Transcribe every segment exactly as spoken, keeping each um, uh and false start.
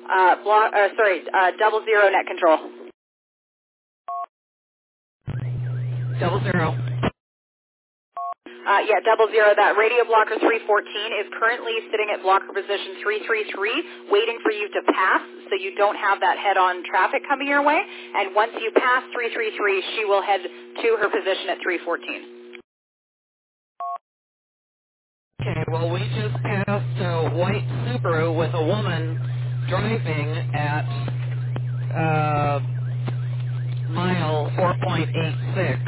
Uh, block, uh, sorry, uh, double zero net control. Double zero. Uh, yeah, double zero. That radio blocker three fourteen is currently sitting at blocker position three three three, waiting for you to pass so you don't have that head-on traffic coming your way. And once you pass three three three, she will head to her position at three fourteen. Okay, well, we just passed a white Subaru with a woman driving at uh, mile four point eight six.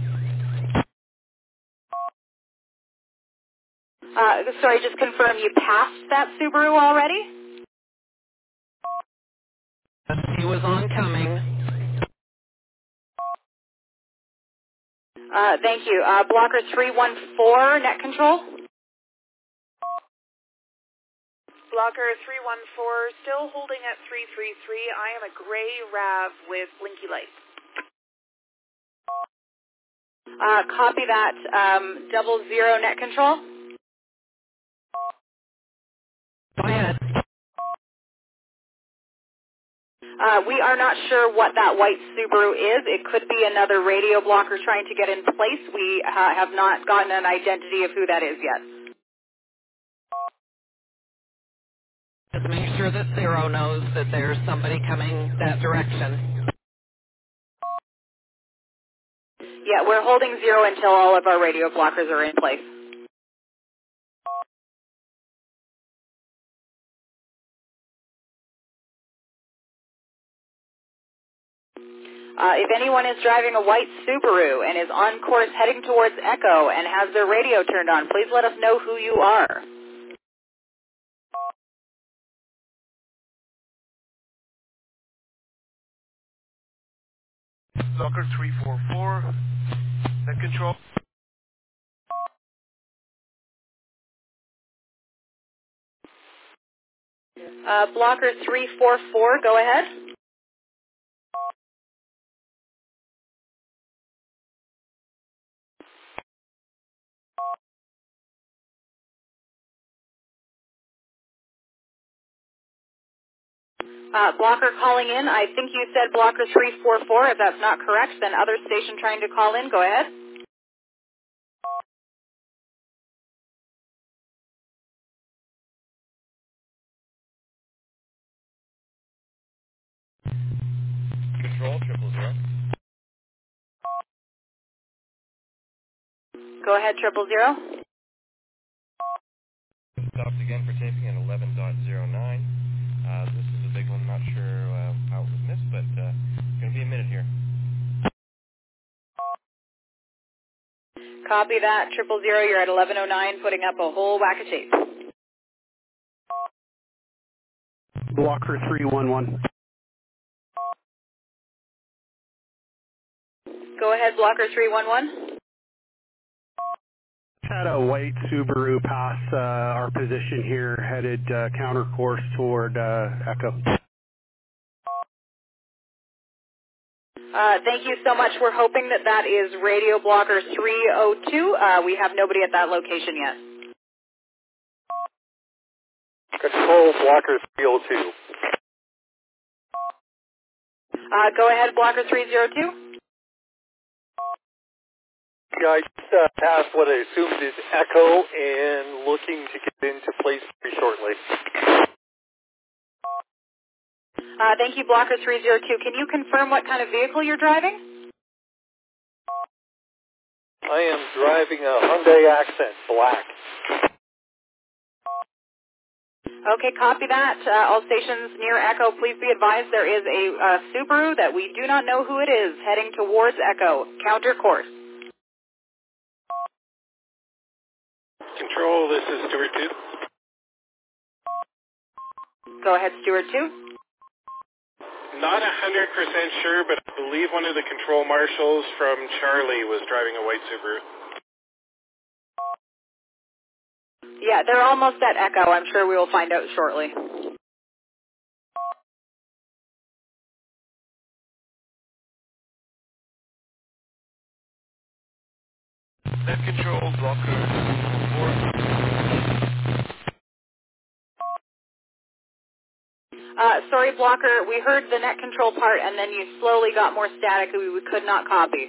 Uh, sorry, just confirm you passed that Subaru already? He was oncoming. Uh, thank you. Uh, blocker three one four, net control. Blocker three one four, still holding at three three three. I am a gray RAV with blinky lights. Uh, copy that. Um, double zero net control. Go ahead. Uh, we are not sure what that white Subaru is. It could be another radio blocker trying to get in place. We uh, have not gotten an identity of who that is yet. Just make sure that Zero knows that there's somebody coming that direction. Yeah, we're holding zero until all of our radio blockers are in place. Uh, if anyone is driving a white Subaru and is on course heading towards Echo and has their radio turned on, please let us know who you are. Blocker three four four, net control. Uh, blocker three four four, go ahead. Uh, blocker calling in. I think you said blocker three four four. If that's not correct, then other station trying to call in. Go ahead. Control, triple zero. Go ahead, triple zero. Stopped again for taping at eleven point zero nine. Uh, this is a big one. Not sure uh, how it was missed, but uh, it's going to be a minute here. Copy that, triple zero. You're at eleven oh nine, putting up a whole whack of tape. Blocker three one one. Go ahead, blocker three one one. Had a white Subaru pass uh, our position here, headed uh, counter course toward uh, Echo. Uh, thank you so much. We're hoping that that is radio blocker three oh two. Uh, we have nobody at that location yet. Control, blocker three oh two. Uh, go ahead, blocker three oh two. Yeah, I just uh, passed what I assumed is Echo and looking to get into place very shortly. Uh, thank you, blocker three oh two. Can you confirm what kind of vehicle you're driving? I am driving a Hyundai Accent, black. Okay, copy that. Uh, all stations near Echo, please be advised there is a uh, Subaru that we do not know who it is heading towards Echo. Counter course. Control, this is Stuart two. Go ahead, Stuart two. Not one hundred percent sure, but I believe one of the control marshals from Charlie was driving a white Subaru. Yeah, they're almost at Echo. I'm sure we will find out shortly. Net control, blocker four. Uh, sorry, Blocker, we heard the net control part, and then you slowly got more static, we, we could not copy.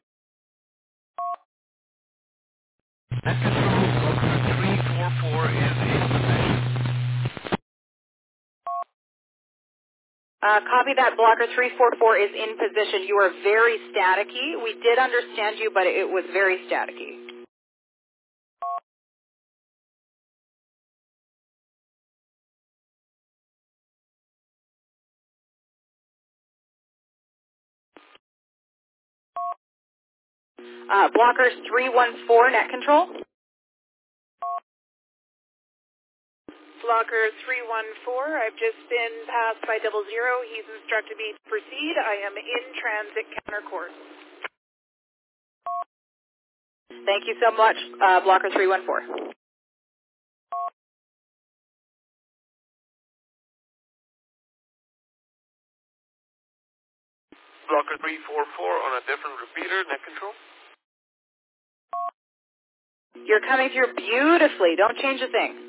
Net control, Blocker three four four is in position. Uh, copy that, Blocker three four four is in position. You are very staticky. We did understand you, but it was very staticky. Uh, Blockers three one four, net control. Blocker three one four, I've just been passed by double zero. He's instructed me to proceed. I am in transit counter course. Thank you so much, uh, Blocker three one four. Blocker three four four on a different repeater, net control. You're coming through beautifully. Don't change a thing.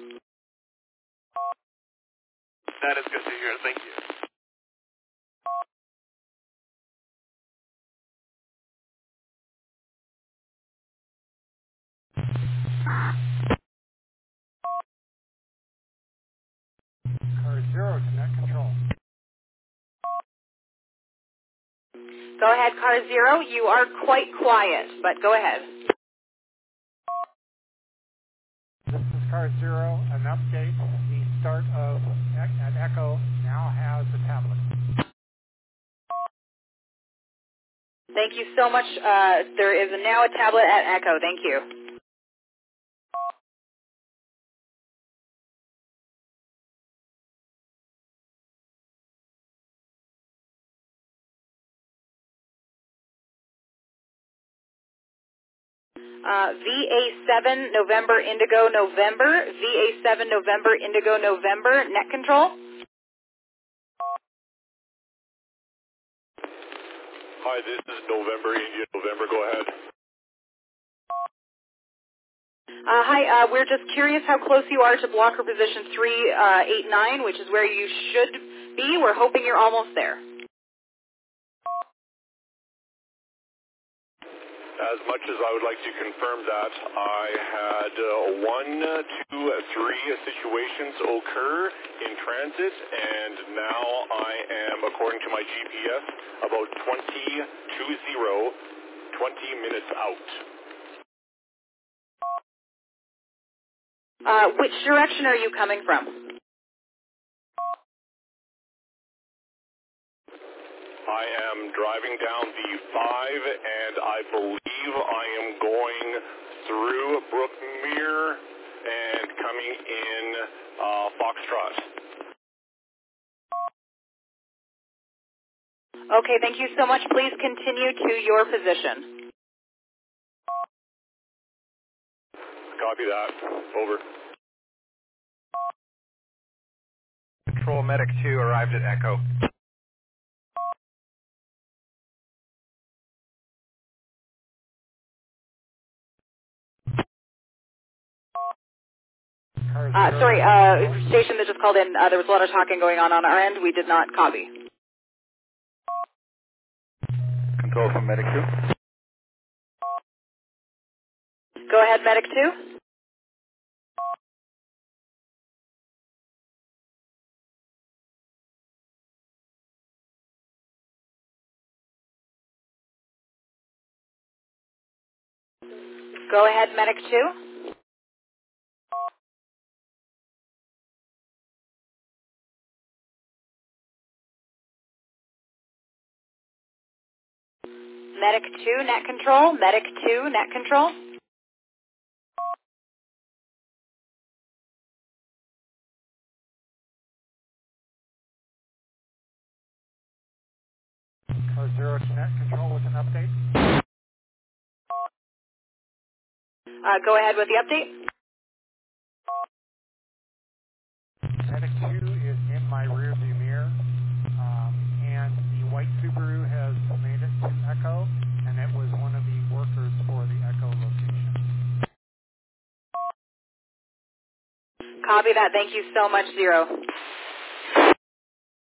That is good to hear. Thank you. Car zero to net control. Go ahead, Car Zero. You are quite quiet, but go ahead. This is Car Zero. An update. The start of at Echo now has a tablet. Thank you so much. Uh, there is now a tablet at Echo. Thank you. Uh, V A seven November Indigo November, V A seven November Indigo November, net control. Hi, this is November India November. Go ahead. Uh, hi, uh, we're just curious how close you are to blocker position three eight nine, which is where you should be. We're hoping you're almost there. As much as I would like to confirm that, I had uh, one, two, three situations occur in transit, and now I am, according to my G P S, about twenty, two zero, twenty minutes out. Uh, which direction are you coming from? I am driving down the five, and I believe I am going through Brookmere and coming in uh, Foxtrot. Okay, thank you so much. Please continue to your position. Copy that. Over. Control Medic two arrived at Echo. Uh, sorry, uh, station that just called in, uh, there was a lot of talking going on on our end. We did not copy. Control from Medic two. Go ahead, Medic two. Go ahead, Medic two. Medic two, net control. Medic two, net control. Car zero to net control with an update. Uh, go ahead with the update. Medic two is in my rear view mirror, um, and the white Subaru has made it to Echo, and it was one of the workers for the Echo location. Copy that. Thank you so much, Zero.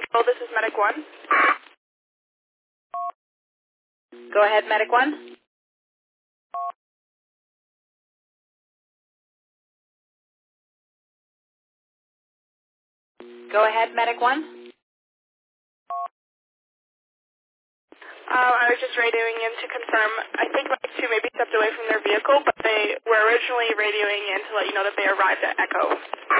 Oh, this is Medic one. Go ahead, Medic one. Go ahead, Medic one. Um, I was just radioing in to confirm. I think Medic two maybe stepped away from their vehicle, but they were originally radioing in to let you know that they arrived at Echo.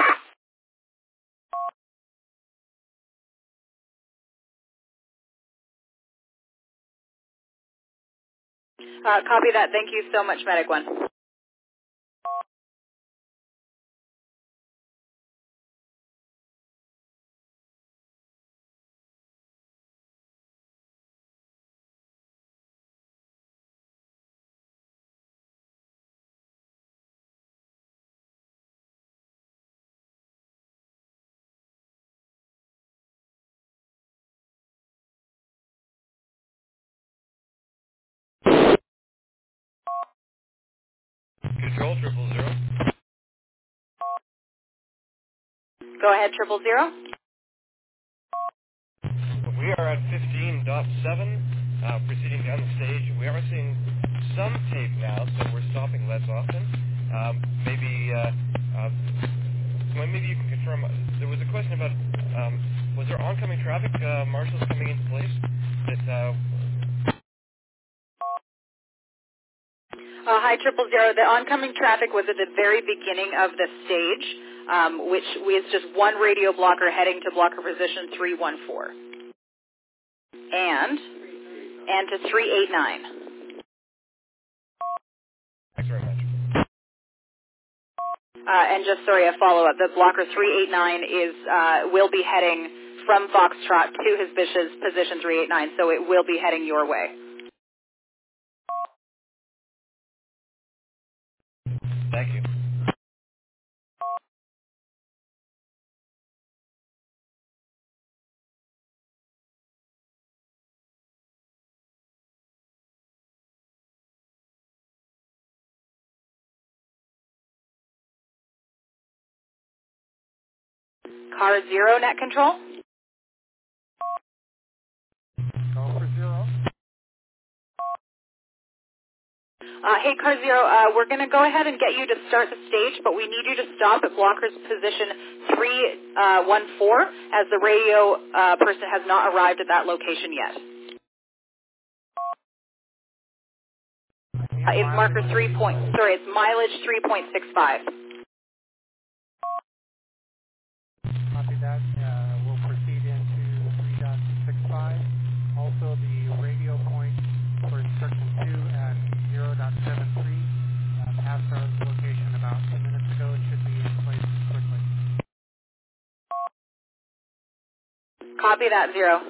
Uh, copy that. Thank you so much, Medic one. Control triple zero. Go ahead, triple zero. We are at fifteen point seven, uh, proceeding down the stage. We are seeing some tape now, so we're stopping less often. Um, maybe, uh, uh, well, maybe you can confirm. uh, There was a question about, um, was there oncoming traffic uh, marshals coming into place? That uh, Uh, hi, triple zero. The oncoming traffic was at the very beginning of the stage, um, which is just one radio blocker heading to blocker position three one four. And, and to three eight nine. Thanks very much. Uh, and just, sorry, a follow-up. The blocker three eight nine is, uh, will be heading from Foxtrot to his position three eight nine, so it will be heading your way. Thank you. Car zero, net control. Go for zero. Uh, hey, Car Zero, uh, we're going to go ahead and get you to start the stage, but we need you to stop at blocker's position three one four, as the radio uh, person has not arrived at that location yet. Uh, it's marker three point, sorry, it's mileage three point six five. Copy that. Uh, we'll proceed into three point six five. Also, the radio point for instruction two at zero point seven three uh, passed our location about ten minutes ago. It should be in place quickly. Copy that, Zero.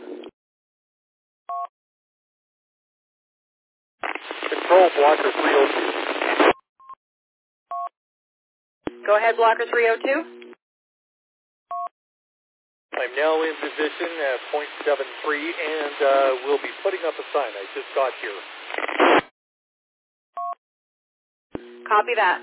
Control, blocker three oh two. Go ahead, blocker three oh two. I'm now in position at point seven three, and uh, we'll be putting up a sign. I just got here. Copy that.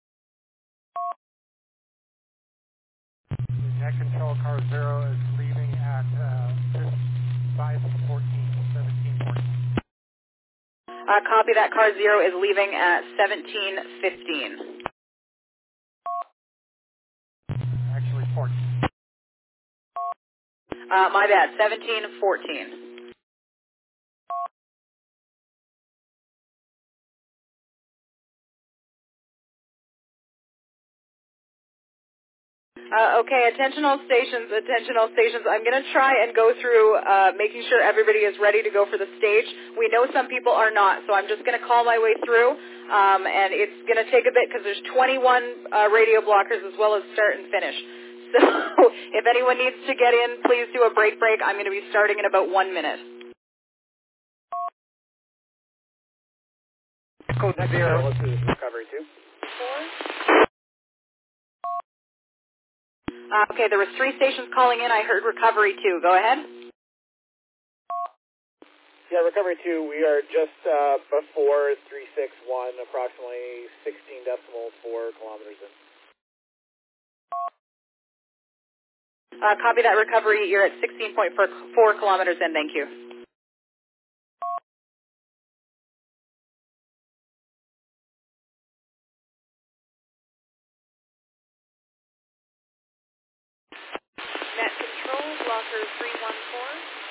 Net control car zero is leaving at uh, five fourteen, seventeen fourteen. Uh, copy that. Car Zero is leaving at seventeen fifteen. Actually fourteen. Uh, my bad, seventeen fourteen. Uh, okay, attention all stations, attention all stations. I'm going to try and go through uh, making sure everybody is ready to go for the stage. We know some people are not, so I'm just going to call my way through, um, and it's going to take a bit because there's twenty-one uh, radio blockers as well as start and finish. So if anyone needs to get in, please do a break break. I'm going to be starting in about one minute. Code zero. This is recovery two. Uh, okay, there was three stations calling in. I heard recovery two. Go ahead. Yeah, recovery two. We are just uh, before three six one, approximately sixteen decimals, four kilometers in. Uh, copy that recovery. You're at sixteen point four kilometers in. Thank you. Net control, blocker three one four.